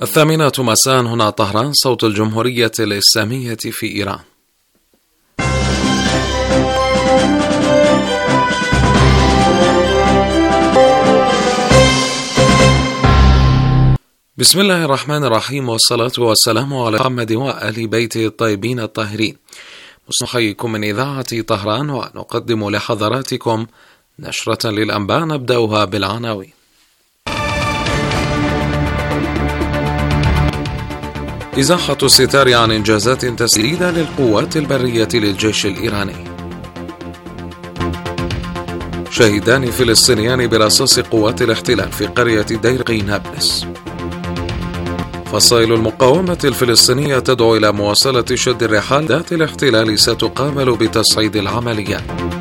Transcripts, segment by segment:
الثامنة مساء هنا طهران، صوت الجمهورية الإسلامية في إيران. بسم الله الرحمن الرحيم، والصلاة والسلام على محمد وآل بيته الطيبين الطاهرين. نحييكم من إذاعة طهران ونقدم لحضراتكم نشرة للأنباء نبدأها بالعناوين. إزاحة الستار عن إنجازات تسديدة للقوات البرية للجيش الإيراني. شهيدان فلسطينيان برصاص قوات الاحتلال في قرية دير نابلس. فصائل المقاومة الفلسطينية تدعو إلى مواصلة شد الرحال، ذات الاحتلال ستقابل بتصعيد العمليات.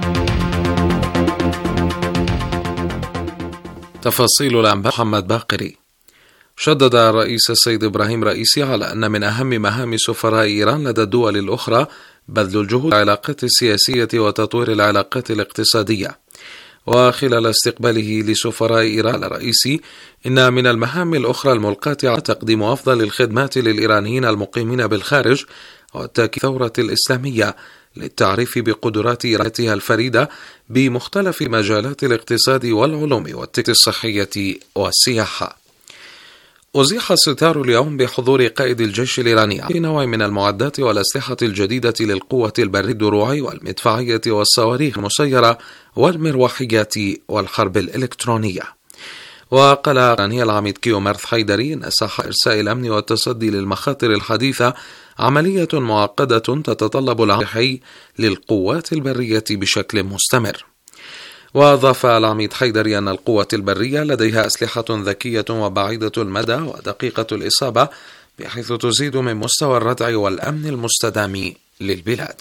تفاصيل الأنباء. محمد باقري. شدد الرئيس السيد إبراهيم رئيسي على أن من أهم مهام سفراء إيران لدى الدول الأخرى بذل الجهود العلاقات السياسية وتطوير العلاقات الاقتصادية. وخلال استقباله لسفراء إيران الرئيسي، إن من المهام الأخرى الملقاة على تقديم أفضل الخدمات للإيرانيين المقيمين بالخارج وتأكيد الثورة الإسلامية للتعريف بقدرات إيرانها الفريدة بمختلف مجالات الاقتصاد والعلوم والتكنولوجيا الصحية والسياحة. أزيح الستار اليوم بحضور قائد الجيش الإيراني في نوع من المعدات والأسلحة الجديدة للقوة البرية الدروعي والمدفعية والصواريخ المسيرة والمروحيات والحرب الإلكترونية. وقال الإيراني العميد كيومرث حيدري أن ساحة إرساء الأمن والتصدي للمخاطر الحديثة عملية معقدة تتطلب العمل الحي للقوات البرية بشكل مستمر. وأضاف العميد حيدري أن القوة البرية لديها أسلحة ذكية وبعيدة المدى ودقيقة الإصابة، بحيث تزيد من مستوى الردع والأمن المستدام للبلاد.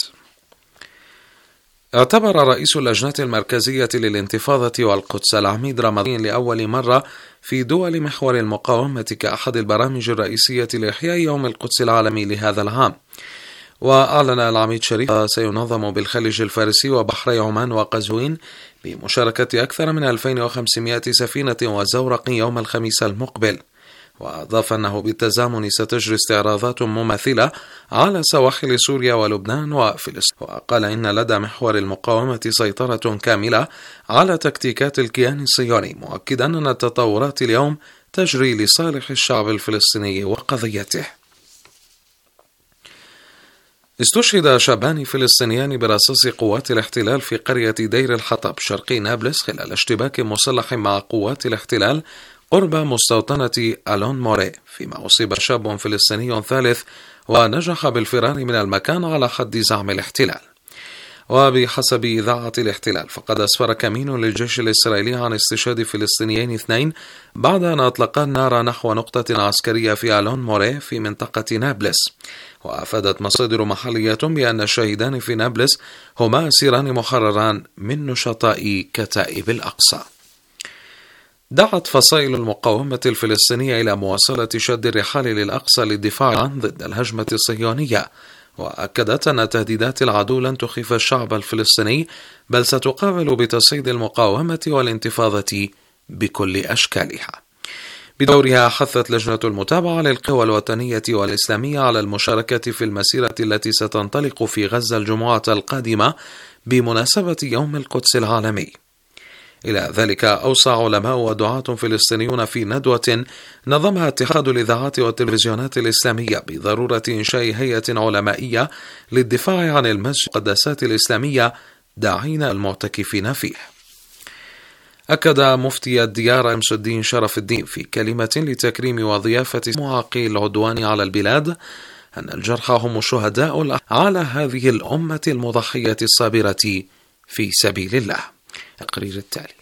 اعتبر رئيس اللجنة المركزية للانتفاضة والقدس العميد رمضان لأول مرة في دول محور المقاومة كأحد البرامج الرئيسية لإحياء يوم القدس العالمي لهذا العام. وأعلن العميد شريف سينظم بالخليج الفارسي وبحري عمان وقزوين بمشاركة أكثر من 2500 سفينة وزورق يوم الخميس المقبل. وأضاف أنه بالتزامن ستجري استعراضات مماثلة على سواحل سوريا ولبنان وفلسطين. وقال إن لدى محور المقاومة سيطرة كاملة على تكتيكات الكيان الصهيوني، مؤكدا أن التطورات اليوم تجري لصالح الشعب الفلسطيني وقضيته. استشهد شابان فلسطينيان برصاص قوات الاحتلال في قرية دير الحطب شرقي نابلس خلال اشتباك مسلح مع قوات الاحتلال قرب مستوطنة ألون موري، فيما أصيب شاب فلسطيني ثالث ونجح بالفرار من المكان على حد زعم الاحتلال. وبحسب إذاعة الاحتلال، فقد أسفر كمين للجيش الإسرائيلي عن استشهاد فلسطينيين 2 بعد أن أطلقا النار نحو نقطة عسكرية في ألون موري في منطقة نابلس. وأفادت مصادر محلية بأن الشهيدان في نابلس هما أسيران محرران من نشطاء كتائب الأقصى. دعت فصائل المقاومة الفلسطينية إلى مواصلة شد الرحال للأقصى للدفاع عن ضد الهجمة الصهيونية، وأكدت أن تهديدات العدو لن تخيف الشعب الفلسطيني، بل ستقابل بتصعيد المقاومة والانتفاضة بكل أشكالها. بدورها حثت لجنة المتابعة للقوى الوطنية والإسلامية على المشاركة في المسيرة التي ستنطلق في غزة الجمعة القادمة بمناسبة يوم القدس العالمي. إلى ذلك أوصى علماء ودعاة فلسطينيون في ندوة نظمها اتحاد الإذاعات والتلفزيونات الإسلامية بضرورة إنشاء هيئة علمائية للدفاع عن المسجد والمقدسات الإسلامية، داعين المعتكفين فيه. أكد مفتي الديار أمس الدين شرف الدين في كلمة لتكريم وضيافة معاقي العدوان على البلاد أن الجرحى هم شهداء على هذه الأمة المضحية الصابرة في سبيل الله. التقرير التالي.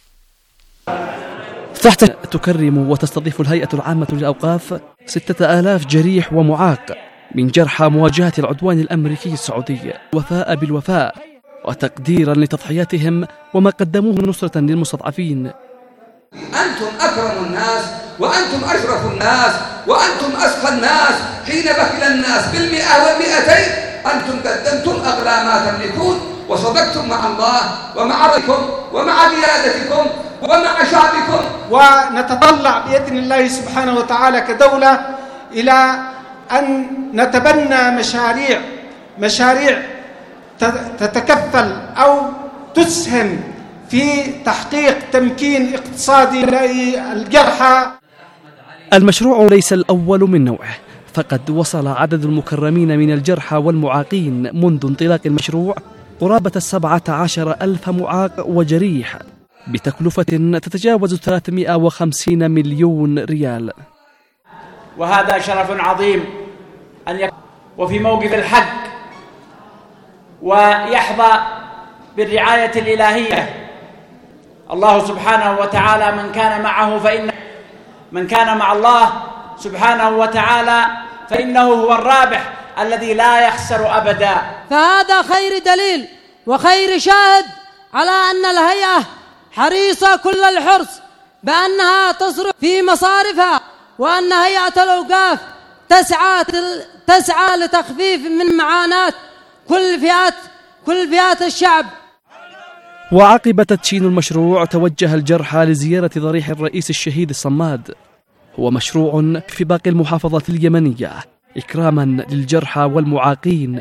تحت تكرم وتستضيف الهيئة العامة للأوقاف 6000 جريح ومعاق من جرحى مواجهة العدوان الأمريكي السعودي، وفاء بالوفاء وتقديرا لتضحياتهم وما قدموه نصرة للمستضعفين. أنتم أكرم الناس وأنتم أشرف الناس وأنتم أسخى الناس، حين بخل الناس بال100 وال200 أنتم قدمتم أغلى ما تملكون، وصدقتم مع الله ومع ربكم ومع قيادتكم، ومع شعبكم. ونتطلع بإذن الله سبحانه وتعالى كدولة إلى أن نتبنى مشاريع تتكفل أو تسهم في تحقيق تمكين اقتصادي للجرحى. المشروع ليس الأول من نوعه، فقد وصل عدد المكرمين من الجرحى والمعاقين منذ انطلاق المشروع قرابة 17,000 معاق وجريح بتكلفة تتجاوز 350 مليون ريال. وهذا شرف عظيم أن يكون وفي موقف الحق ويحظى بالرعاية الإلهية. الله سبحانه وتعالى من كان مع الله سبحانه وتعالى فإنه هو الرابح الذي لا يخسر أبدا. فهذا خير دليل وخير شاهد على أن الهيئة حريصة كل الحرص بأنها تصرف في مصارفها، وأن هيئة الأوقاف تسعى لتخفيف من معاناة كل فئات الشعب. وعقب تدشين المشروع توجه الجرحى لزيارة ضريح الرئيس الشهيد الصماد. هو مشروع في باقي المحافظات اليمنية إكراما للجرحى والمعاقين.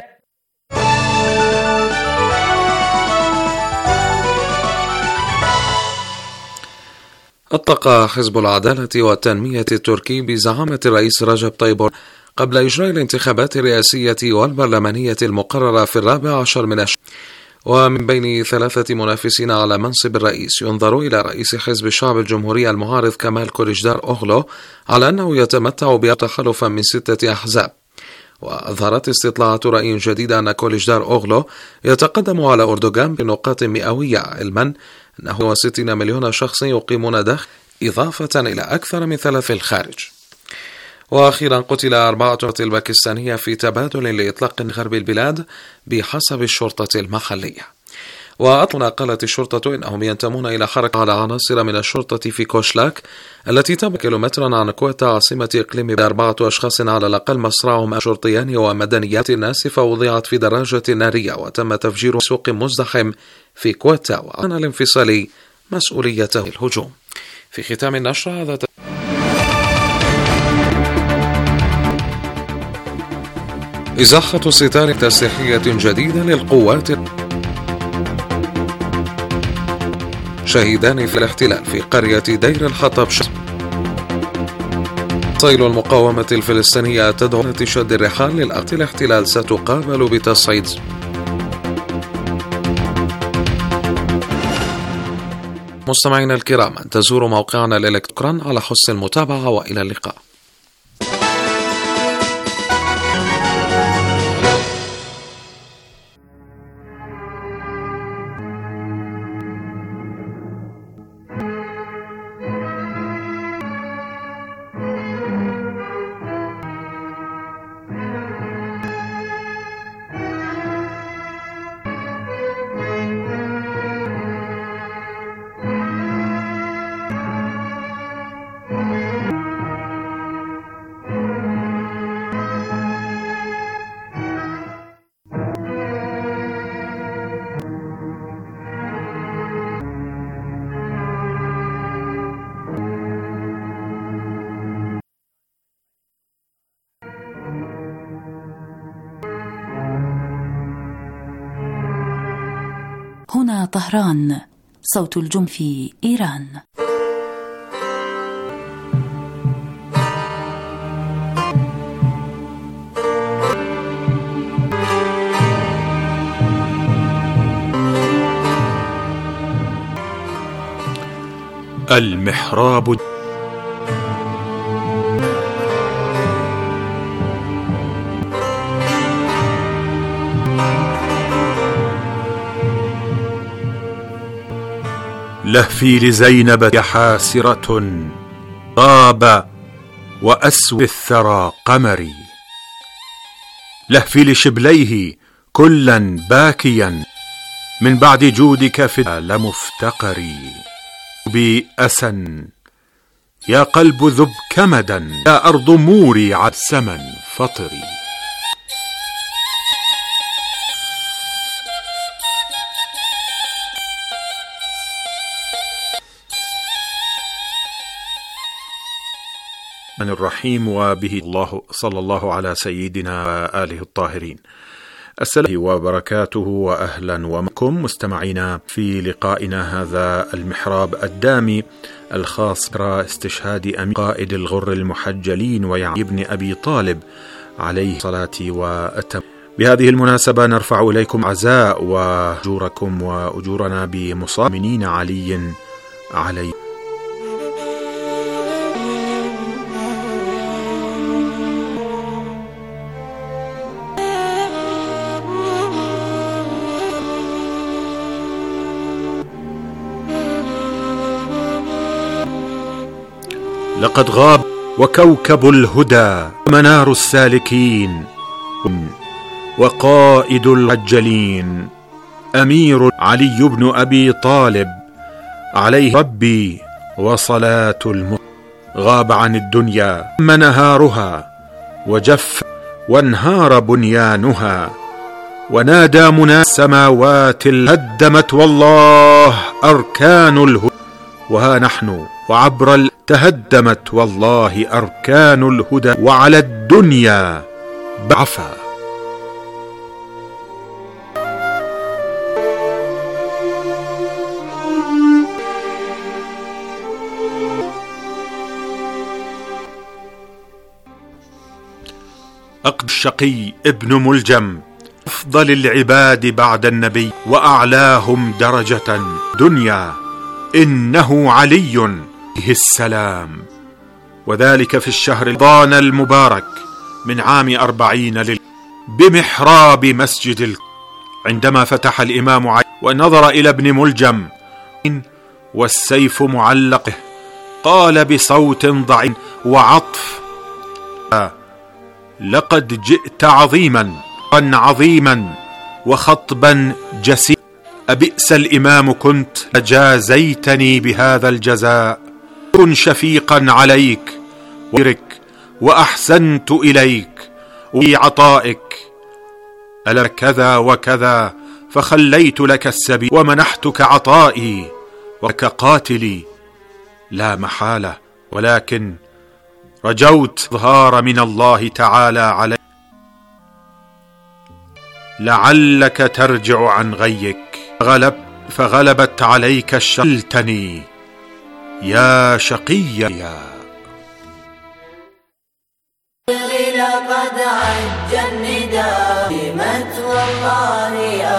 أطلق حزب العدالة والتنمية التركي بزعامة الرئيس رجب طيب قبل إجراء الانتخابات الرئاسية والبرلمانية المقررة في 14 من الشهر، ومن بين 3 منافسين على منصب الرئيس ينظر إلى رئيس حزب الشعب الجمهوري المعارض كمال كوليجدار أوغلو على أنه يتمتع بتخلفا من 6 أحزاب. وأظهرت استطلاعات رأي جديدة أن كوليجدار أوغلو يتقدم على أردوغان بنقاط مئوية، علما أنه 60 مليون شخص يقيمون داخل إضافة إلى أكثر من 3 في الخارج. وأخيرا قتل 4 الباكستانية في تبادل لإطلاق غرب البلاد بحسب الشرطة المحلية. قالت الشرطة إنهم ينتمون إلى حركة على عناصر من الشرطة في كوشلاك التي تبعد كيلومترا عن كويتا عاصمة إقليم 4 أشخاص على الأقل مصرعهم شرطيان ومدنيات ناسفة وضعت في دراجة نارية وتم تفجير سوق مزدحم في كويتا، وعن الانفصال مسؤوليته الهجوم. في ختام النشرة هذا إزاحة ستار تسليحية جديدة للقوات. شهيدان في الاحتلال في قرية دير الحطب. صيل المقاومة الفلسطينية تدعو لشد الرحال الاحتلال ستقابل بتصعيد. مستمعينا الكرام، أن تزوروا موقعنا الإلكتروني على حسن المتابعة، وإلى اللقاء. هنا طهران، صوت الجمهورية في إيران. المحراب. لهفي لزينب حاسرة غاب وأسود الثرى قمري، لهفي لشبليه كلا باكيا من بعد جودك في لمفتقري. بأسا يا قلب ذب كمدا، يا أرض موري عسما فطري. الرحيم، وبه الله صلى الله على سيدنا وآله الطاهرين. السلام وبركاته، وأهلا ومكم مستمعينا في لقائنا هذا المحراب الدامي الخاص باستشهاد قائد الغر المحجلين ويعقوب بن أبي طالب عليه الصلاة والسلام. بهذه المناسبة نرفع إليكم عزاء وأجوركم وأجورنا بمصابين علي عليه. لقد غاب وكوكب الهدى منار السالكين وقائد المحجلين أمير علي بن أبي طالب عليه ربي وصلاة غاب عن الدنيا منهارها وجف وانهار بنيانها، ونادى منادي السماوات هدمت والله أركان الهدى، وها نحن وعبر تهدمت والله أركان الهدى، وعلى الدنيا بعفا. أقد الشقي ابن ملجم أفضل العباد بعد النبي وأعلاهم درجة دنيا، إنه علي السلام، وذلك في الشهر رمضان المبارك من عام 40 بمحراب مسجد عندما فتح الإمام علي ونظر إلى ابن ملجم والسيف معلقه قال بصوت ضعيف وعطف: لقد جئت عظيما وخطبا جسيما، أبئس الإمام كنت جازيتني بهذا الجزاء، كن شفيقا عليك وأحسنت إليك وفي عطائك، ألا كذا وكذا فخليت لك السبيل ومنحتك عطائي وك قاتلي لا محالة، ولكن رجوت إظهار من الله تعالى عليك لعلك ترجع عن غيك، فغلبت عليك شلتني يا شقيا. لقد عج النداء قدمت والله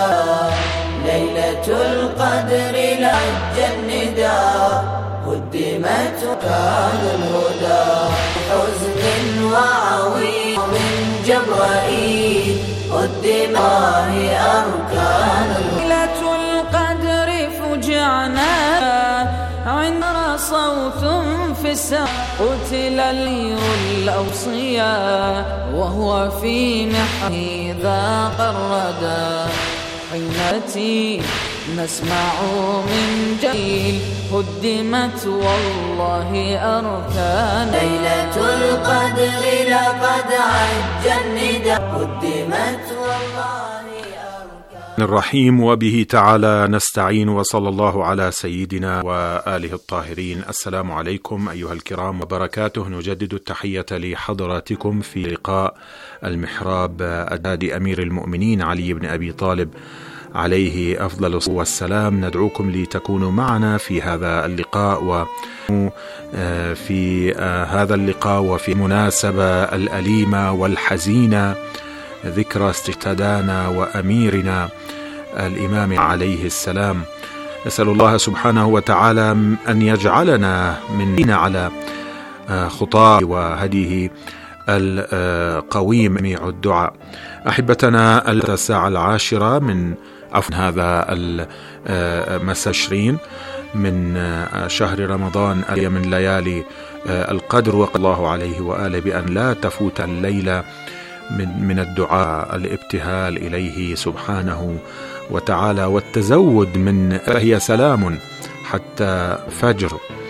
ليلة القدر لعج النداء قدمت كان الهدى حزن وعويل من جبرائيل قدم الله أركان ليلة القدر فجعنا عند صوت في السماء قتل الليل الأوصياء وهو في محنه ذاق الردى حينتي نسمع من جيل هدمت والله أركان ليلة القدر لقد عج النداء هدمت والله الرحيم، وبه تعالى نستعين، وصلى الله على سيدنا وآله الطاهرين. السلام عليكم أيها الكرام وبركاته. نجدد التحية لحضراتكم في لقاء المحراب الهادي أمير المؤمنين علي بن أبي طالب عليه أفضل الصلاة والسلام. ندعوكم لتكونوا معنا في هذا اللقاء، وفي هذا اللقاء وفي المناسبة الأليمة والحزينة ذكرى استشهادنا وأميرنا الإمام عليه السلام. نسأل الله سبحانه وتعالى أن يجعلنا من على خطاه وهديه القويم جميع الدعاء. أحبتنا، الساعة 10 من هذا المساء 20 من شهر رمضان من ليالي القدر، وقال الله عليه وآله بأن لا تفوت الليلة من الدعاء الابتهال إليه سبحانه وتعالى والتزود من هي سلام حتى فجر.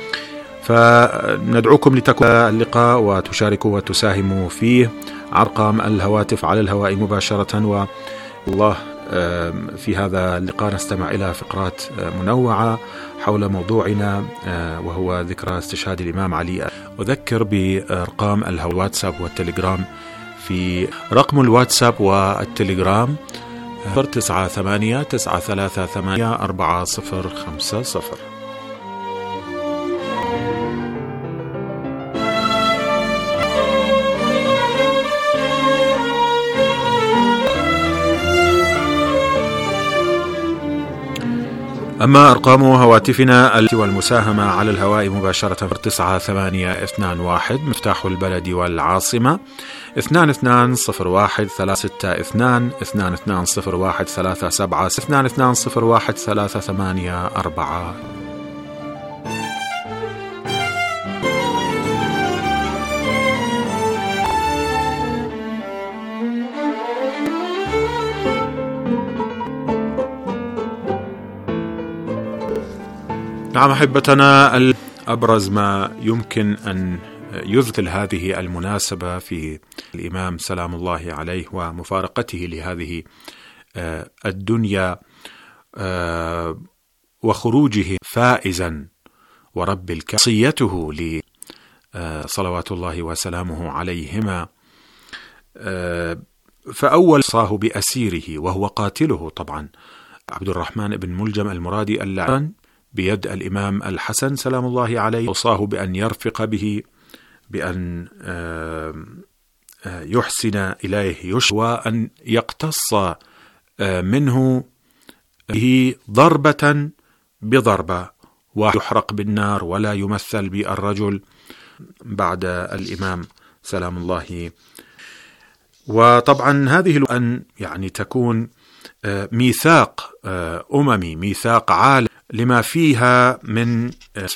فندعوكم لتكون اللقاء وتشاركوا وتساهموا فيه. أرقام الهواتف على الهواء مباشرة، الله في هذا اللقاء نستمع إلى فقرات منوعة حول موضوعنا وهو ذكرى استشهاد الإمام علي. أذكر بأرقام الواتساب والتليجرام. في رقم الواتساب والتليجرام 9893384050. أما أرقام هواتفنا والمساهمة على الهواء مباشرة 9821 مفتاح البلد والعاصمة 2201 362 2201 2201 384. نعم أحبتنا، أبرز ما يمكن أن يذكر هذه المناسبة في الإمام سلام الله عليه ومفارقته لهذه الدنيا وخروجه فائزا ورب الكعبة، وصيته صلوات الله وسلامه عليهما. فأول صاه بأسيره وهو قاتله طبعا عبد الرحمن بن ملجم المرادي اللعان بيد الإمام الحسن سلام الله عليه، وصاه بأن يرفق به، بأن يحسن إليه يشوى، وأن يقتص منه به ضربة بضربة ويحرق بالنار ولا يمثل بالرجل بعد الإمام سلام الله. وطبعا هذه أن يعني تكون ميثاق أممي، ميثاق عالم لما فيها من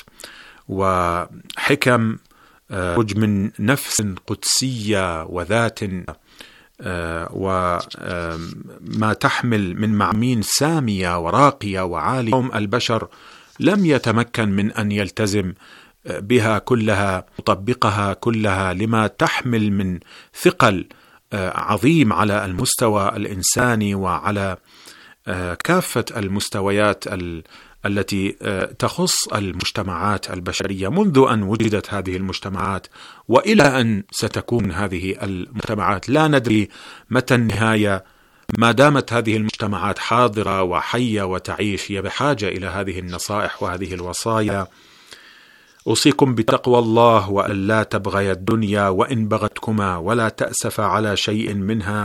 وحكم من نفس قدسية وذات وما تحمل من معاني سامية وراقية وعالية. البشر لم يتمكن من أن يلتزم بها كلها، يطبقها كلها، لما تحمل من ثقل عظيم على المستوى الإنساني وعلى كافة المستويات التي تخص المجتمعات البشرية منذ أن وجدت هذه المجتمعات وإلى أن ستكون هذه المجتمعات. لا ندري متى النهاية. ما دامت هذه المجتمعات حاضرة وحية وتعيش هي بحاجة إلى هذه النصائح وهذه الوصايا. أوصيكم بتقوى الله وأن لا تبغي الدنيا وإن بغتكما ولا تأسف على شيء منها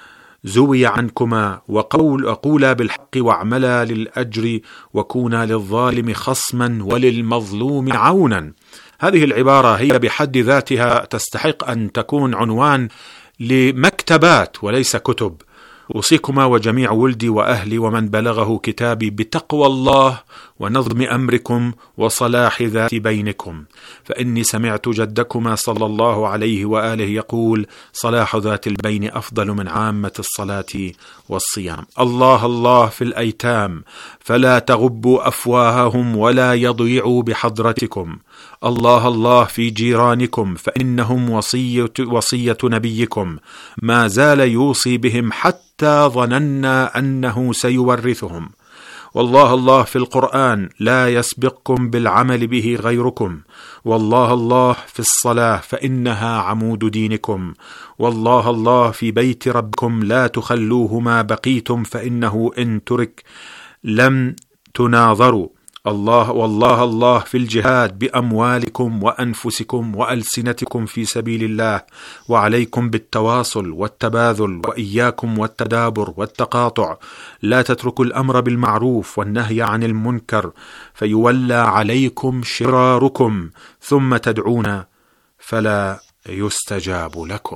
زوي عنكما وقولا بالحق واعملا للأجر وكونا للظالم خصما وللمظلوم عونا. هذه العبارة هي بحد ذاتها تستحق أن تكون عنوان لمكتبات وليس كتب. أوصيكما وجميع ولدي وأهلي ومن بلغه كتابي بتقوى الله ونظم أمركم وصلاح ذات بينكم، فإني سمعت جدكما صلى الله عليه وآله يقول: صلاح ذات البين أفضل من عامة الصلاة والصيام. الله الله في الأيتام فلا تغبوا أفواههم ولا يضيعوا بحضرتكم. الله الله في جيرانكم فإنهم وصية نبيكم، ما زال يوصي بهم حتى ظننا أنه سيورثهم. والله الله في القرآن لا يسبقكم بالعمل به غيركم. والله الله في الصلاة فإنها عمود دينكم. والله الله في بيت ربكم لا تخلوه ما بقيتم فإنه إن ترك لم تناظروا. الله والله الله في الجهاد بأموالكم وأنفسكم وألسنتكم في سبيل الله، وعليكم بالتواصل والتباذل وإياكم والتدابر والتقاطع. لا تتركوا الأمر بالمعروف والنهي عن المنكر فيولى عليكم شراركم ثم تدعون فلا يستجاب لكم.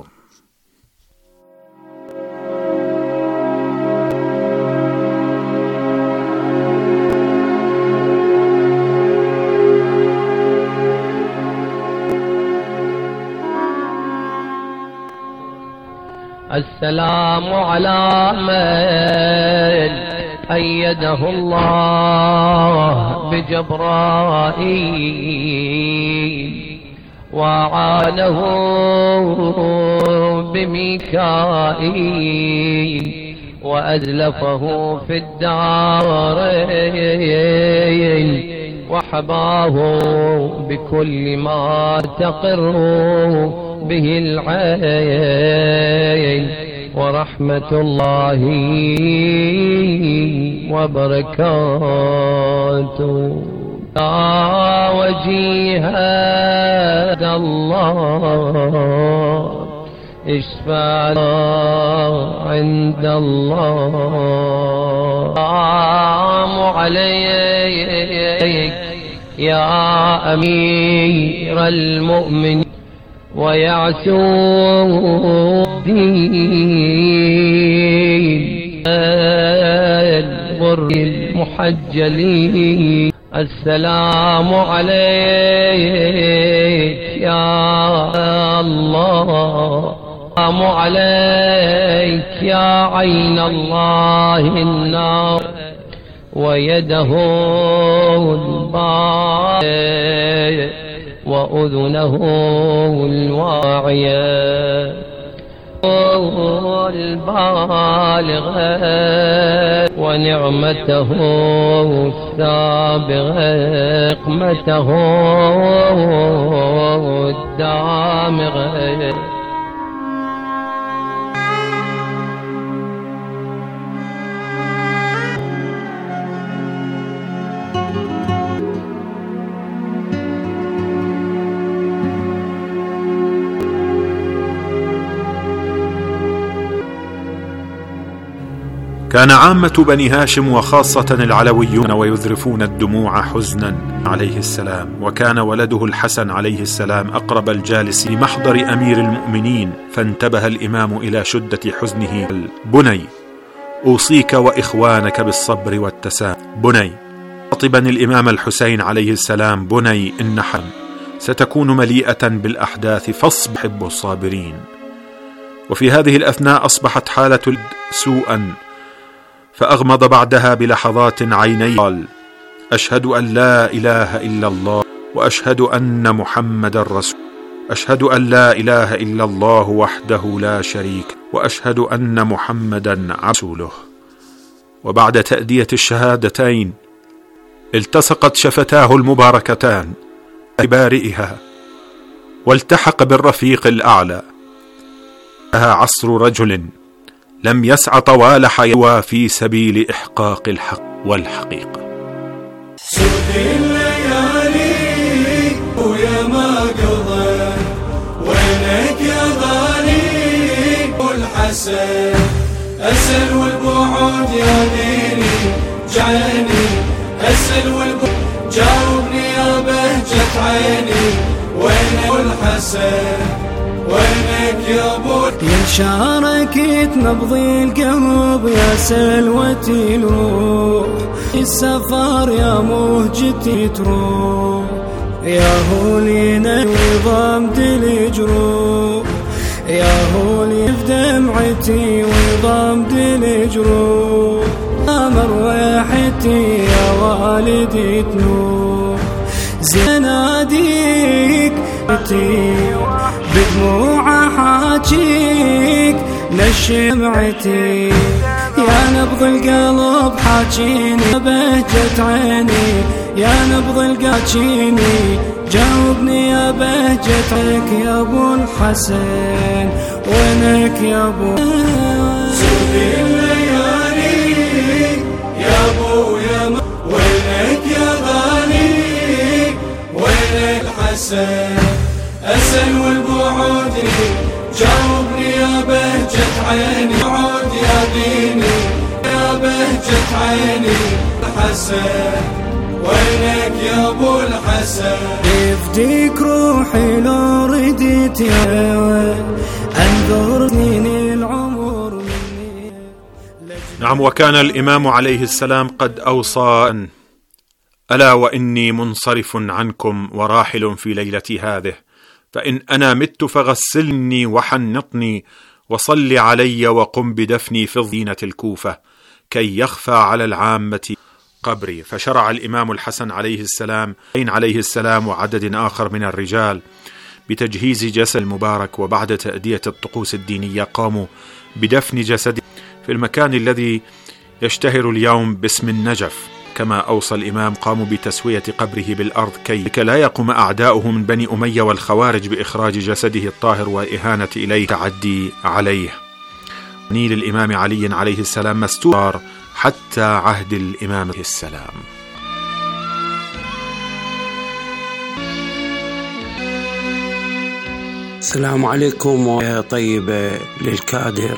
السلام على من أيده الله بجبرائيل وعانه بميكائيل وأزلفه في الدارين وحباه بكل ما تقر به العين ورحمة الله وبركاته يا وجيه الله اشفع عند الله. السلام عليك يا أمير المؤمنين ويعسو الدين الغر المحجلين. السلام عليك يا الله. السلام عليك يا عين الله النار ويده الباطل وأذنه الواعية البالغة ونعمته السابغة نقمته الدامغة. كان عامة بني هاشم وخاصة العلويون ويذرفون الدموع حزنا عليه السلام، وكان ولده الحسن عليه السلام أقرب الجالس لمحضر أمير المؤمنين، فانتبه الإمام إلى شدة حزنه. بني أوصيك وإخوانك بالصبر والتسامح. بني خاطبا الإمام الحسين عليه السلام: بني إن حم ستكون مليئة بالأحداث فاصبر حب الصابرين. وفي هذه الأثناء أصبحت حالة سوءا، فأغمض بعدها بلحظات عينيه قال: أشهد أن لا إله إلا الله وأشهد أن محمد رسول. أشهد أن لا إله إلا الله وحده لا شريك وأشهد أن محمدا رسوله. وبعد تأدية الشهادتين التصقت شفتاه المباركتان ببارئها والتحق بالرفيق الأعلى. عصر رجل لم يسع طوال حياته في سبيل إحقاق الحق والحقيقة. سرد الليالي ويا ما قضى وينك يا غالي والحسن أسل والبعود يا ديني جعلني أسل والبعود جاوبني يا بهجة عيني وينك والحسن وينك يا ابو يا شاركت نبض القلب يا سلوتي الروح السفر يا مهجتي تروح يا هولينا وضمد الجروح يا هولي في دمعتي وضمد الجروح امر وحدي يا والدي تنوح زناديك بدموع حاجيك لشمعتي يا نبض القلب حاجيني بهجة عيني يا نبض القاجيني جاوبني يا بهجتك يا ابو الحسن وينك يا ابو سرد الليالي يا ابو يا وينك يا غالي وين الحسن أسل والبعود جاوبني يا بهجة عيني بعود يا ديني يا بهجة عيني الحسن وينك يا ابو الحسن يفديك روحي لو رديت يا انظر سنين العمر مني. نعم، وكان الإمام عليه السلام قد أوصى أن ألا وإني منصرف عنكم وراحل في ليلة هذه، فإن أنا مت فغسلني وحنطني وصل علي وقم بدفني في ضينة الكوفة كي يخفى على العامة قبري. فشرع الإمام الحسن عليه السلام وعدد آخر من الرجال بتجهيز جسد المبارك، وبعد تأدية الطقوس الدينية قاموا بدفن جسده في المكان الذي يشتهر اليوم باسم النجف. كما أوصى الإمام قاموا بتسوية قبره بالأرض كي لا يقوم أعداؤه من بني أمية والخوارج بإخراج جسده الطاهر والإهانة إليه تعدي عليه. نيل الإمام علي عليه السلام مستور حتى عهد الإمام عليه السلام. السلام عليكم طيب للكادر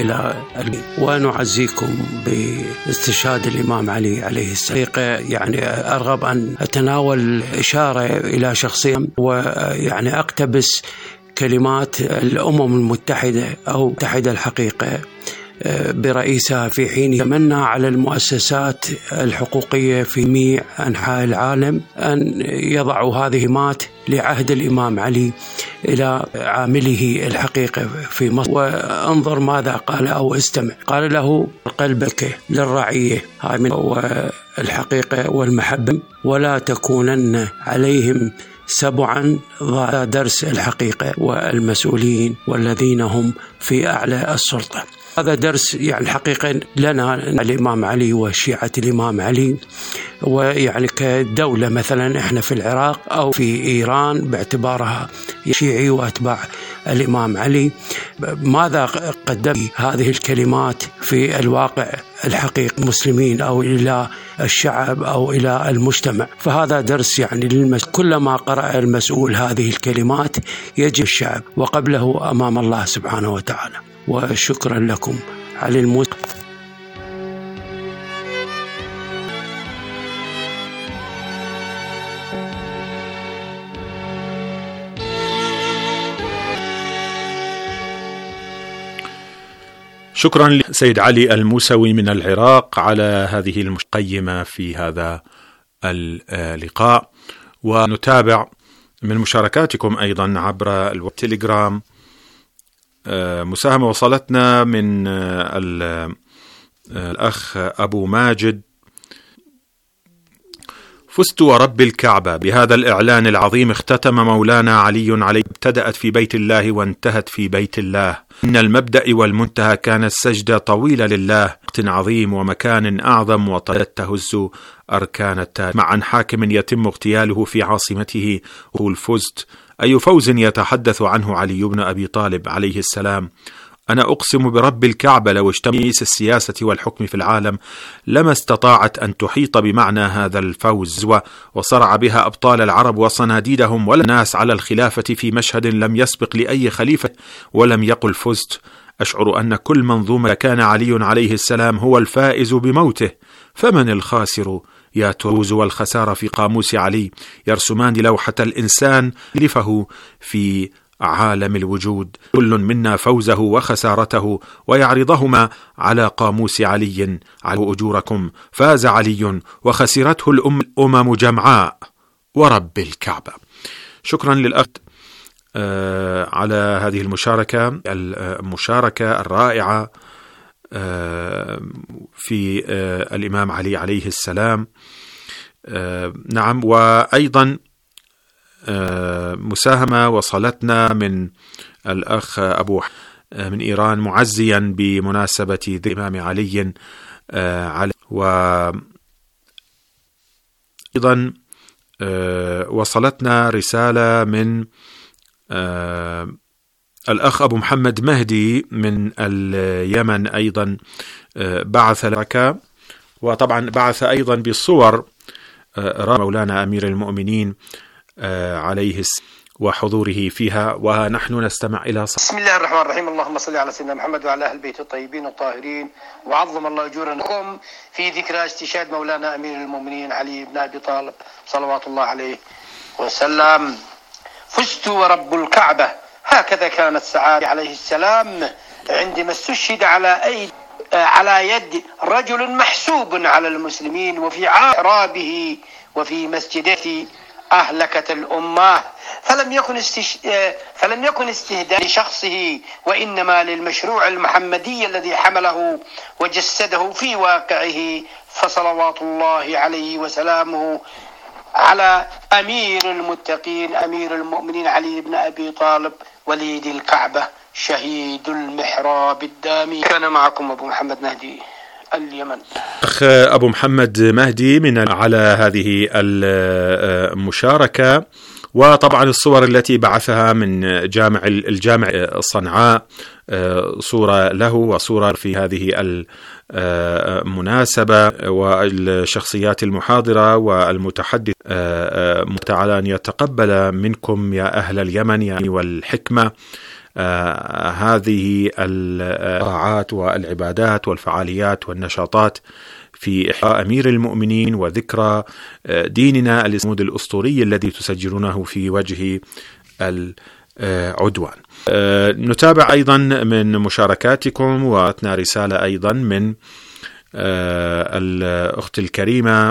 ونعزيكم باستشهاد الإمام علي عليه السلام. يعني أرغب أن أتناول إشارة إلى شخصية ويعني أقتبس كلمات الأمم المتحدة أو متحدة الحقيقة برئيسها في حين يتمنى على المؤسسات الحقوقية في جميع أنحاء العالم أن يضعوا هذه مات لعهد الإمام علي إلى عامله الحقيقة في مصر. وانظر ماذا قال أو استمع. قال له قلبك للرعية هاي من والحقيقة والمحبة ولا تكونن عليهم سبعا ضاع درس الحقيقة والمسؤولين والذين هم في أعلى السلطة. هذا درس يعني الحقيقة لنا الإمام علي وشيعة الإمام علي، ويعني كدولة مثلا إحنا في العراق أو في إيران باعتبارها شيعي وأتباع الإمام علي، ماذا قدم هذه الكلمات في الواقع الحقيقي المسلمين أو إلى الشعب أو إلى المجتمع؟ فهذا درس يعني كلما قرأ المسؤول هذه الكلمات يجب الشعب وقبله أمام الله سبحانه وتعالى. وشكرا لكم على الموت. شكرا لسيد علي الموسوي من العراق على هذه المقيمة في هذا اللقاء. ونتابع من مشاركاتكم أيضا عبر التليجرام مساهمة وصلتنا من الأخ أبو ماجد. فزت ورب الكعبة بهذا الإعلان العظيم اختتم مولانا علي عليه، ابتدأت في بيت الله وانتهت في بيت الله. إن المبدأ والمنتهى كانت سجدة طويلة لله، وقت عظيم ومكان أعظم، وطلت تهز أركان التاريخ مع أن حاكم يتم اغتياله في عاصمته. قل فزت، أي فوز يتحدث عنه علي بن أبي طالب عليه السلام. أنا أقسم برب الكعبة لو اجتمعت السياسة والحكم في العالم لما استطاعت أن تحيط بمعنى هذا الفوز وصرع بها أبطال العرب وصناديدهم ولا ناس على الخلافة في مشهد لم يسبق لأي خليفة ولم يقل فزت. أشعر أن كل منظومة كان علي عليه السلام هو الفائز بموته، فمن الخاسر؟ يا تروز والخسارة في قاموس علي يرسمان لوحة الإنسان لفه في عالم الوجود، كل منا فوزه وخسارته ويعرضهما على قاموس علي. على أجوركم فاز علي وخسرته الأمم جمعاء ورب الكعبة. شكرا للأخ على هذه المشاركة الرائعة في الإمام علي عليه السلام. نعم، وأيضا مساهمة وصلتنا من الأخ أبو من إيران معزيا بمناسبة الإمام علي وأيضا وصلتنا رسالة من الأخ أبو محمد مهدي من اليمن، أيضا بعث لك، وطبعا بعث أيضا بالصور مولانا أمير المؤمنين عليه وحضوره فيها، ونحن نستمع إلى بسم الله الرحمن الرحيم. اللهم صل على سيدنا محمد وعلى أهل البيت الطيبين الطاهرين، وعظم الله أجوركم في ذكرى استشهاد مولانا أمير المؤمنين علي بن أبي طالب صلوات الله عليه وسلم. فزت ورب الكعبة، هكذا كانت سعادة عليه السلام عندما استشهد على يد رجل محسوب على المسلمين وفي عرابه وفي مسجده أهلكت الأمة. فلم يكن استهداء لشخصه، وإنما للمشروع المحمدي الذي حمله وجسده في واقعه، فصلوات الله عليه وسلامه على أمير المتقين أمير المؤمنين علي بن أبي طالب وليد الكعبة. شهيد المحراب الدامي. كان معكم أبو محمد مهدي اليمن. أخ أبو محمد مهدي من على هذه المشاركة، وطبعا الصور التي بعثها من الجامع صنعاء، صورة له وصورة في هذه المناسبة، والشخصيات المحاضرة والمتحدث. تعالى أن يتقبل منكم يا أهل اليمن يعني والحكمة هذه الطاعات والعبادات والفعاليات والنشاطات في إحياء أمير المؤمنين وذكرى ديننا الإسلامي الأسطوري الذي تسجلونه في وجه العدوان. نتابع أيضا من مشاركاتكم، وأتنا رسالة أيضا من الأخت الكريمة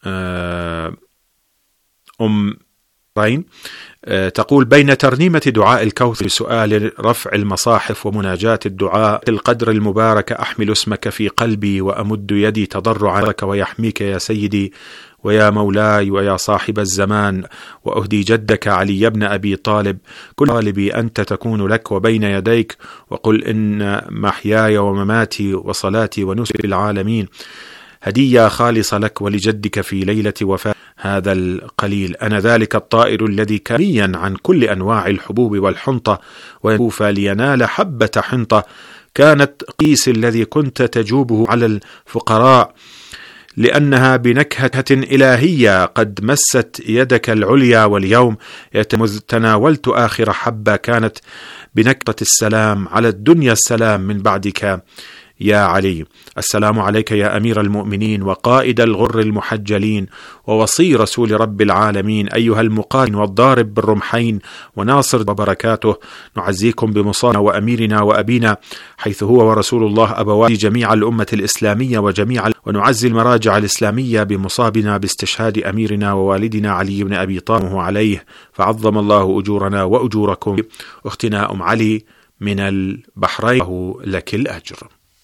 أم رين، تقول: بين ترنيمة دعاء الكوثر بسؤال رفع المصاحف ومناجاة الدعاء القدر المبارك أحمل اسمك في قلبي وأمد يدي تضرعا لك ويحميك يا سيدي ويا مولاي ويا صاحب الزمان، وأهدي جدك علي بن أبي طالب كل طالبي أنت تكون لك وبين يديك، وقل إن محياي ومماتي وصلاتي ونسكي العالمين هدية خالصة لك ولجدك في ليلة وفاة هذا القليل. أنا ذلك الطائر الذي كريا عن كل أنواع الحبوب والحنطة وينوف لينال حبة حنطة، كانت قيس الذي كنت تجوبه على الفقراء لأنها بنكهة إلهية قد مست يدك العليا، واليوم تناولت آخر حبة كانت بنكهة السلام على الدنيا السلام من بعدك يا علي. السلام عليك يا أمير المؤمنين وقائد الغر المحجلين ووصي رسول رب العالمين، أيها المقارن والضارب بالرمحين وناصر وبركاته. نعزيكم بمصانا وأميرنا وأبينا حيث هو ورسول الله أبواب جميع الأمة الإسلامية ونعزي المراجع الإسلامية بمصابنا باستشهاد أميرنا ووالدنا علي بن أبي طالب عليه، فعظم الله أجورنا وأجوركم. أختنا أم علي من البحرين، لك الأجر.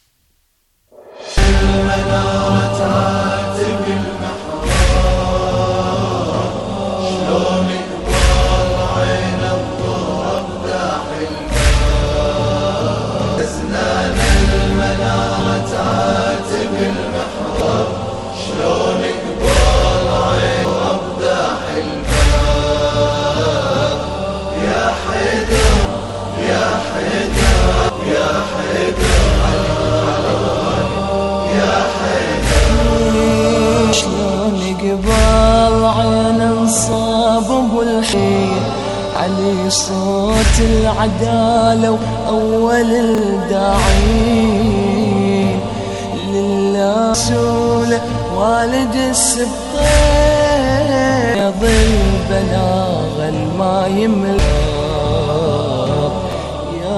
المنارة تعاتب المحراب شلون كبار عين الضرب داح الباب، أزنان المنارة تعاتب المحراب شلون كبار عين الضرب داح الباب، يا حيدر يا حيدر يا حيدر شلون قبال عين انصاب بالحين علي صوت العدالة وأول الداعين لله رسوله والد السبطين يظل بلاغ ما يملك يا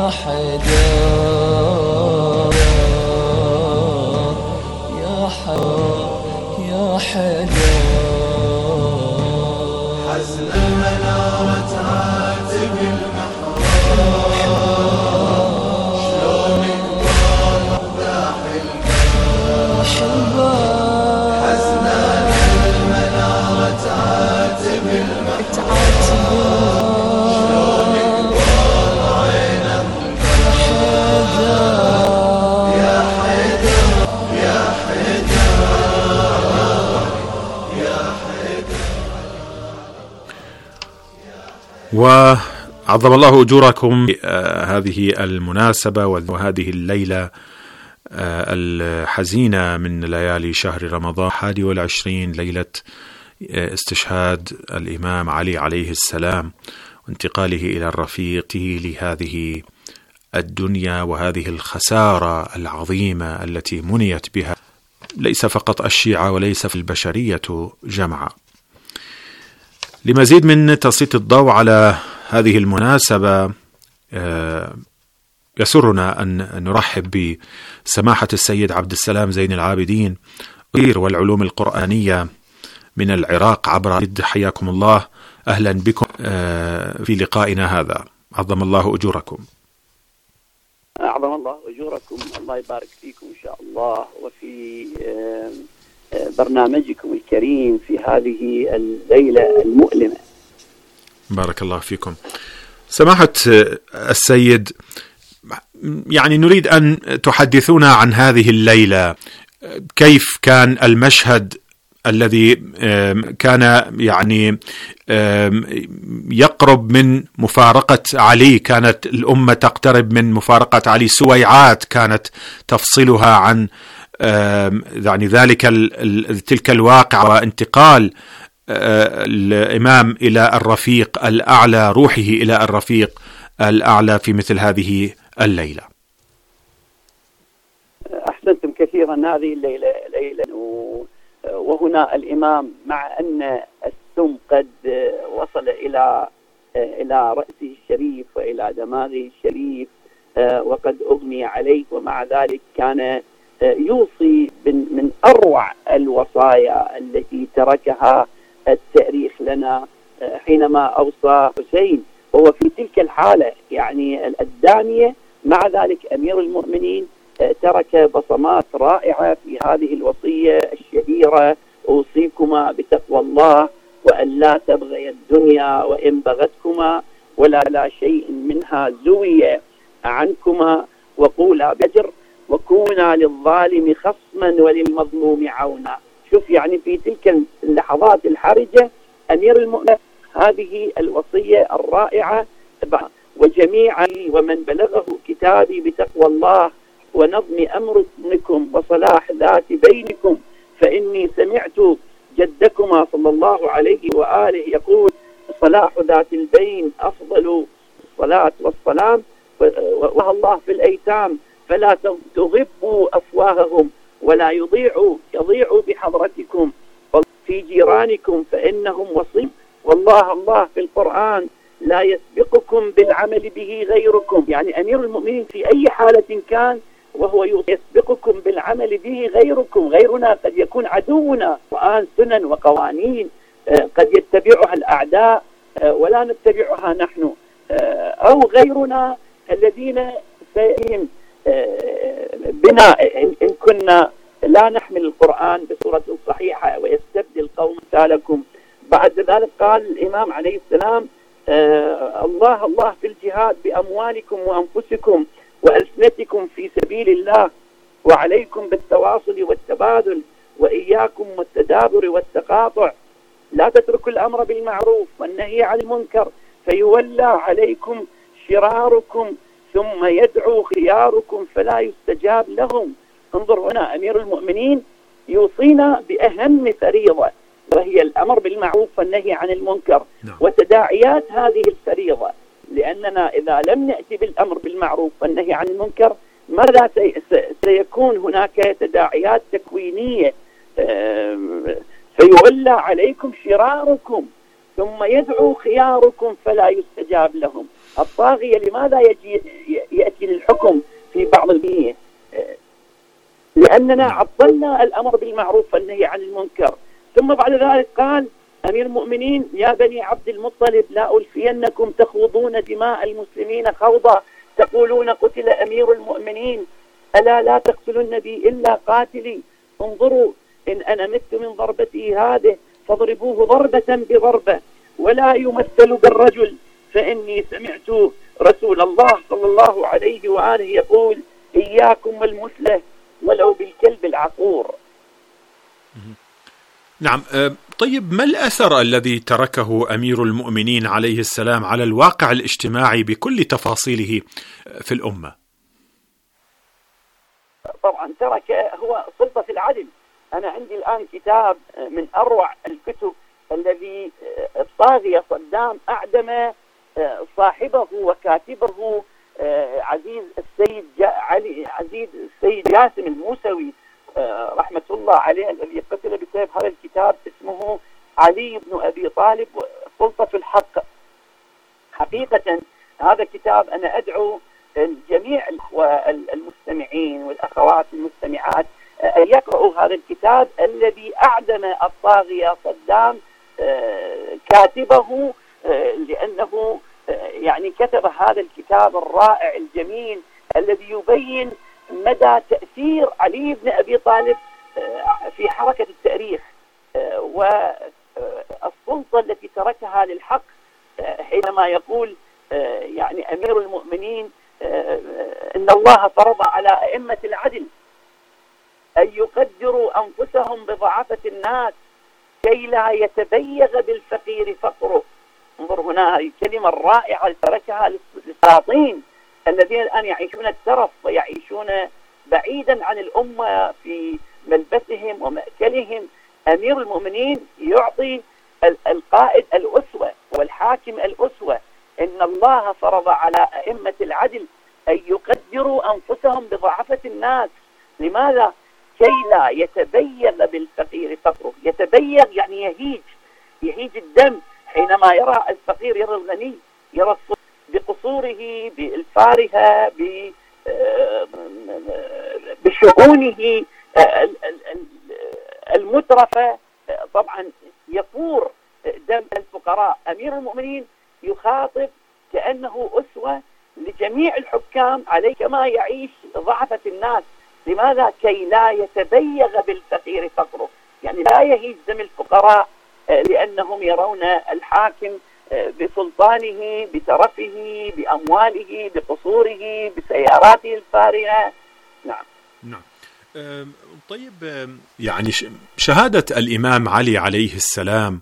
حيدر يا حيدر يا حيدر. حزن المنارة تعاتب المحراب شلون كبار داح الباب، حزن المنارة تعاتب المحراب شلون كبار عين الضرب يا حيدر يا حيدر. وعظم الله أجوركم هذه المناسبة وهذه الليلة الحزينة من ليالي شهر رمضان 21، ليلة استشهاد الإمام علي عليه السلام وانتقاله إلى الرفيق لهذه الدنيا، وهذه الخسارة العظيمة التي منيت بها ليس فقط الشيعة وليس في البشرية جمعاء. لمزيد من تسليط الضوء على هذه المناسبة يسرنا أن نرحب بسماحة السيد عبد السلام زين العابدين مدير والعلوم القرآنية من العراق عبر. حياكم الله، أهلا بكم في لقائنا هذا، عظم الله أجوركم. أعظم الله أجوركم، الله يبارك فيكم إن شاء الله وفي برنامجكم الكريم في هذه الليلة المؤلمة. بارك الله فيكم. سماحة السيد، يعني نريد أن تحدثونا عن هذه الليلة. كيف كان المشهد الذي كان يعني يقرب من مفارقة علي؟ كانت الأمة تقترب من مفارقة علي، سويعات كانت تفصلها عن يعني تلك الواقعة، وانتقال الإمام إلى الرفيق الأعلى، روحه إلى الرفيق الأعلى في مثل هذه الليلة. أحسنتم كثيرا. هذه الليلة وهنا الإمام مع أن السم قد وصل إلى رأسه الشريف وإلى دماغه الشريف وقد أغمي عليه، ومع ذلك كان يوصي من أروع الوصايا التي تركها التاريخ لنا حينما أوصى حسين وهو في تلك الحالة يعني الدامية. مع ذلك أمير المؤمنين ترك بصمات رائعة في هذه الوصية الشهيرة: أوصيكما بتقوى الله وأن لا تبغي الدنيا وإن بغتكما ولا شيء منها زوي عنكما وقولا بأجر وكونا للظالم خصما وللمظلوم عونا. شوف يعني في تلك اللحظات الحرجة أمير المؤمنين هذه الوصية الرائعة: وجميعا ومن بلغه كتابي بتقوى الله ونظم أمركم وصلاح ذات بينكم، فإني سمعت جدكما صلى الله عليه وآله يقول: صلاح ذات البين أفضل الصلاة والسلام، ووهى الله في الأيتام فلا تغبوا أفواههم ولا يضيعوا بحضرتكم في جيرانكم فإنهم وصيم، والله الله في القرآن لا يسبقكم بالعمل به غيركم. يعني أمير المؤمنين في أي حالة كان وهو يسبقكم بالعمل به غيركم. غيرنا قد يكون عدونا، القرآن سنن وقوانين قد يتبعها الأعداء ولا نتبعها نحن، أو غيرنا الذين سيئين بنا إن كنا لا نحمل القرآن بصورة صحيحة ويستبدل قوم أمثالكم. بعد ذلك قال الإمام عليه السلام: الله الله في الجهاد بأموالكم وأنفسكم وألسنتكم في سبيل الله، وعليكم بالتواصل والتبادل، وإياكم والتدابر والتقاطع، لا تتركوا الأمر بالمعروف والنهي عن المنكر فيولى عليكم شراركم ثم يدعو خياركم فلا يستجاب لهم. انظر هنا أمير المؤمنين يوصينا بأهم فريضة وهي الأمر بالمعروف والنهي عن المنكر وتداعيات هذه الفريضة، لأننا إذا لم نأتي بالأمر بالمعروف والنهي عن المنكر ماذا سيكون هناك تداعيات تكوينية: فيولى عليكم شراركم ثم يدعو خياركم فلا يستجاب لهم. الطاغية لماذا يأتي للحكم في بعض البيئة؟ لأننا عطلنا الأمر بالمعروف والنهي عن المنكر. ثم بعد ذلك قال أمير المؤمنين: يا بني عبد المطلب لا ألفينكم تخوضون دماء المسلمين خوضا تقولون قتل أمير المؤمنين، ألا لا تقتلوا النبي إلا قاتلي، انظروا إن أنا مت من ضربتي هذه فاضربوه ضربة بضربة، ولا يمثل بالرجل فإني سمعت رسول الله صلى الله عليه وآله يقول: إياكم والمثلة ولو بالكلب العقور. نعم. طيب، ما الأثر الذي تركه أمير المؤمنين عليه السلام على الواقع الاجتماعي بكل تفاصيله في الأمة؟ طبعا ترك هو سلطة العدل. أنا عندي الآن كتاب من أروع الكتب الذي الطاغية صدام أعدم صاحبه وكاتبه عزيز السيد جاسم الموسوي رحمة الله عليه، الذي قتل بسبب هذا الكتاب. اسمه علي بن أبي طالب سلطة الحق. حقيقة هذا الكتاب أنا أدعو الجميع المستمعين والأخوات المستمعات أن يقرأوا هذا الكتاب الذي أعدم الطاغية صدام كاتبه، لأنه يعني كتب هذا الكتاب الرائع الجميل الذي يبين مدى تأثير علي بن أبي طالب في حركة التاريخ والسلطة التي تركها للحق، حينما يقول يعني أمير المؤمنين أن الله فرض على أئمة العدل أن يقدروا أنفسهم بضعفة الناس كي لا يتبيغ بالفقير فقره. انظر هنا هذه الكلمة الرائعة تركها للسلاطين الذين الآن يعيشون الترف ويعيشون بعيدا عن الأمة في ملبسهم ومأكلهم. أمير المؤمنين يعطي القائد الأسوة والحاكم الأسوة. إن الله فرض على أئمة العدل أن يقدروا أنفسهم بضعفة الناس. لماذا؟ كي لا يتبيغ بالفقير فقره. يتبيغ يعني يهيج الدم حينما يرى الفقير، يرى الغني، يرى بقصوره، بالفارهة، بشؤونه المترفة. طبعا يفور دم الفقراء. أمير المؤمنين يخاطب كأنه أسوة لجميع الحكام عليه كما يعيش ضعفة الناس. لماذا؟ كي لا يتبيغ بالفقير فقره، يعني لا يهيج دم الفقراء لأنهم يرون الحاكم بسلطانه، بترفه، بأمواله، بقصوره، بسياراته الفارهة. نعم. طيب، يعني شهادة الإمام علي عليه السلام،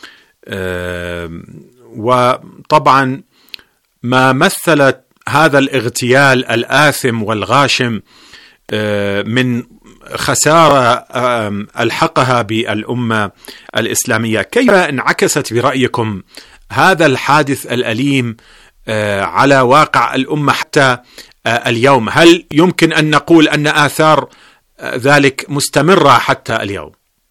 وطبعا ما مثلت هذا الاغتيال الآثم والغاشم من خسارة ألحقها بالأمة الإسلامية، كيف انعكست برأيكم هذا الحادث الأليم على واقع الأمة حتى اليوم؟ هل يمكن أن نقول أن آثار ذلك مستمرة حتى اليوم؟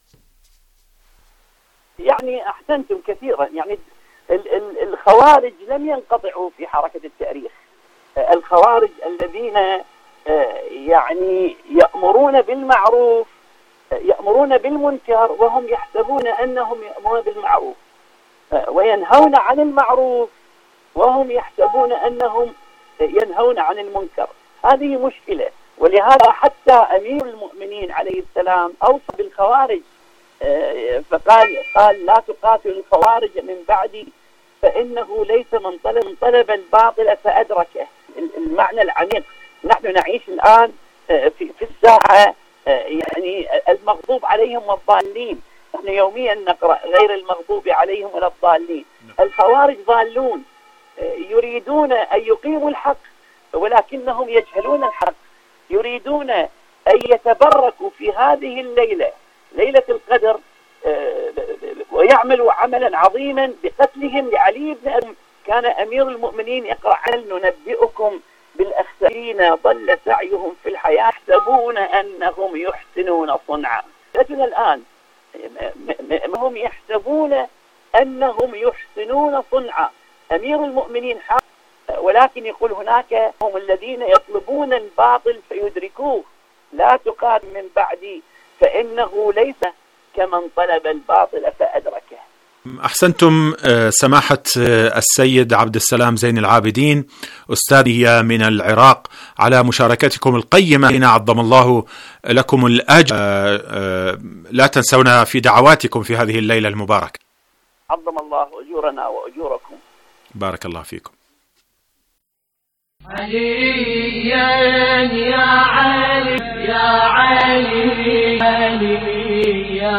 يعني أحسنتم كثيرا. يعني الخوارج لم ينقطعوا في حركة التاريخ. الخوارج الذين يعني يأمرون بالمعروف، يأمرون بالمنكر وهم يحسبون أنهم يأمرون بالمعروف، وينهون عن المعروف وهم يحسبون أنهم ينهون عن المنكر. هذه مشكلة. ولهذا حتى أمير المؤمنين عليه السلام أوصى بالخوارج، فقال لا تقاتل الخوارج من بعدي فإنه ليس من طلب الباطل فأدركه. المعنى العميق. نحن نعيش الآن في الساعة يعني المغضوب عليهم والضالين. نحن يوميا نقرأ غير المغضوب عليهم ولا الضالين. الخوارج ضالون، يريدون أن يقيموا الحق ولكنهم يجهلون الحق. يريدون أن يتبركوا في هذه الليلة، ليلة القدر، ويعملوا عملا عظيما بقتلهم لعلي بن أبي. كان أمير المؤمنين يقرأ: هل ننبئكم بالأخسرين ضل سعيهم في الحياة يحسبون أنهم يحسنون صنعا. لكن الآن هم يحسبون أنهم يحسنون صنعا. أمير المؤمنين ولكن يقول هناك هم الذين يطلبون الباطل فيدركوه. لا تقاتل من بعدي فإنه ليس كمن طلب الباطل فأدركه. أحسنتم سماحة السيد عبد السلام زين العابدين أستاذي من العراق على مشاركتكم القيمة لنا، عظم الله لكم الأجر. لا تنسونا في دعواتكم في هذه الليلة المباركة. عظم الله أجورنا وأجوركم. بارك الله فيكم. علي يا علي يا علي علي يا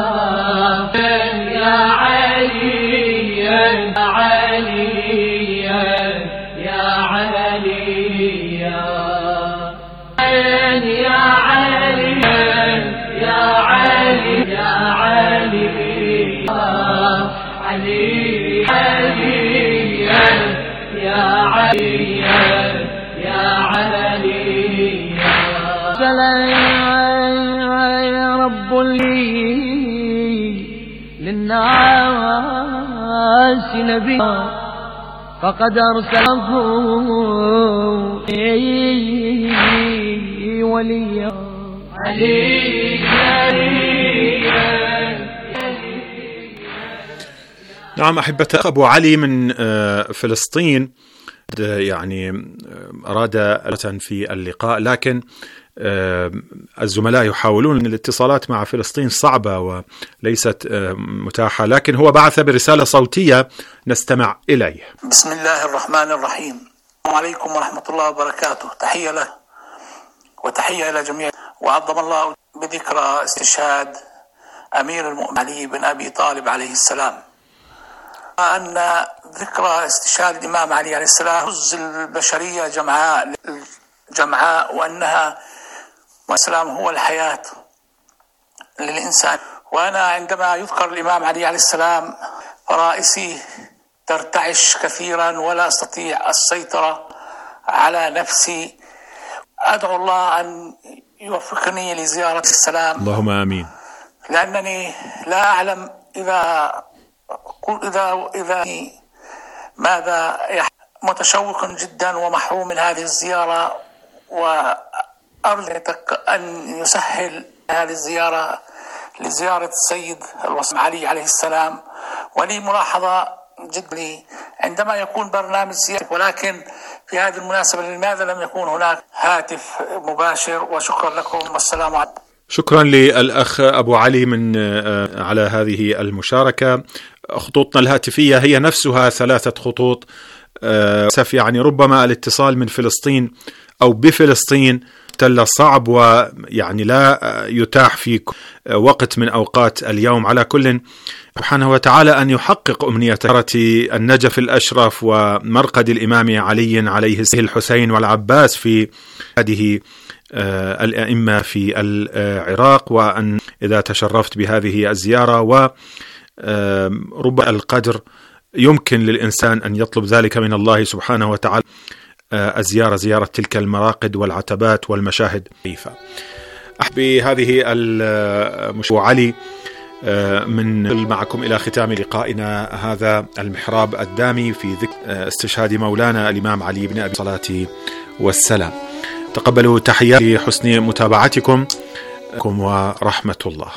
علي يا علي يا علي يا علي يا علي يا علي يا علي علي علي يا علي يا علي يا رب لي للناس نبي فقد أرسله وليا علي. نعم أحبة، أبو علي من فلسطين يعني أراد في اللقاء، لكن الزملاء يحاولون. الاتصالات مع فلسطين صعبة وليست متاحة، لكن هو بعث برسالة صوتية نستمع إليه. بسم الله الرحمن الرحيم. السلام عليكم ورحمة الله وبركاته. تحية له وتحية إلى جميع، وعظم الله بذكرى استشهاد أمير المؤمنين علي بن أبي طالب عليه السلام. أن ذكرى استشهاد الإمام علي عليه السلام تهز البشرية جمعاء، وأنها والسلام هو الحياة للإنسان. وأنا عندما يذكر الإمام علي عليه السلام فرائسي ترتعش كثيرا ولا أستطيع السيطرة على نفسي. أدعو الله أن يوفقني لزيارة السلام، اللهم آمين، لأنني لا أعلم إذا ماذا متشوق جدا ومحروم من هذه الزيارة، وأرجو أن يسهل هذه الزيارة لزيارة السيد الوصي علي عليه السلام. ولي ملاحظة جدا عندما يكون برنامج سياسي، ولكن في هذه المناسبة لماذا لم يكون هناك هاتف مباشر؟ وشكرا لكم والسلام عليكم. شكرا للأخ أبو علي على هذه المشاركة. خطوطنا الهاتفية هي نفسها 3 خطوط. يعني ربما الاتصال من فلسطين أو بفلسطين صعب، ويعني لا يتاح في وقت من أوقات اليوم. على كل سبحانه وتعالى أن يحقق أمنية النجف الأشرف ومرقد الإمام علي عليه الحسين والعباس في هذه الأئمة في العراق، وأن إذا تشرفت بهذه الزيارة ورب القدر يمكن للإنسان أن يطلب ذلك من الله سبحانه وتعالى، زيارة تلك المراقد والعتبات والمشاهد. بهذه علي من معكم إلى ختام لقائنا هذا المحراب الدامي في ذكر استشهاد مولانا الإمام علي بن أبي الصلاة والسلام. تقبلوا تحياتي حسن متابعتكم ورحمة الله.